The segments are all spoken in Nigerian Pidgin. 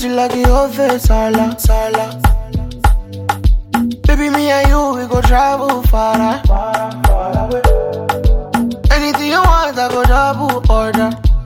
treat you like your face, sala, sala. Baby, me and you, we go travel far, far away. Anything you want, I go double order.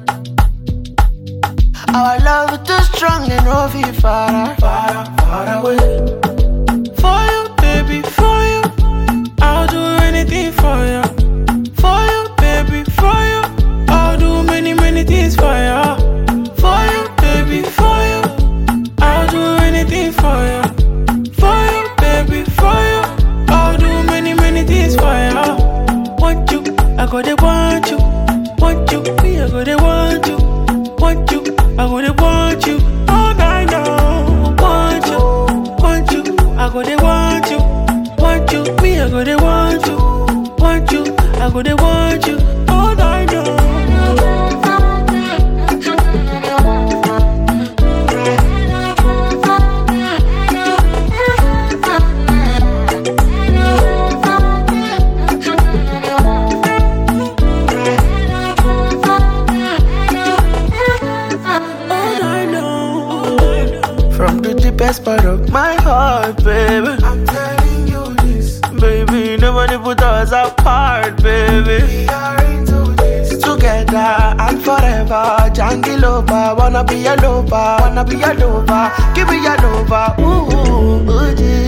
Our love is too strong and no feel far, far away. For you, baby, for you, I'll do anything for you. For you, baby, for you, I'll do many, many things for you. For you, baby, for you, I'll do anything for you. For you, baby, for you, I'll do many, many things for you. Want you, I go to want you. Want you, me, I go to want you. Want you, I go to want you. All night long. Want you, I go to want you. Want you, me, I go to want you. Want you, I go to want you. All night long. From the deepest part of my heart, baby, I'm telling you this. Baby, nobody put us apart, baby. We are into this. Together and forever. Jungle lover, wanna be a lover, wanna be a lover. Give me a lover, ooh, ooh, ooh,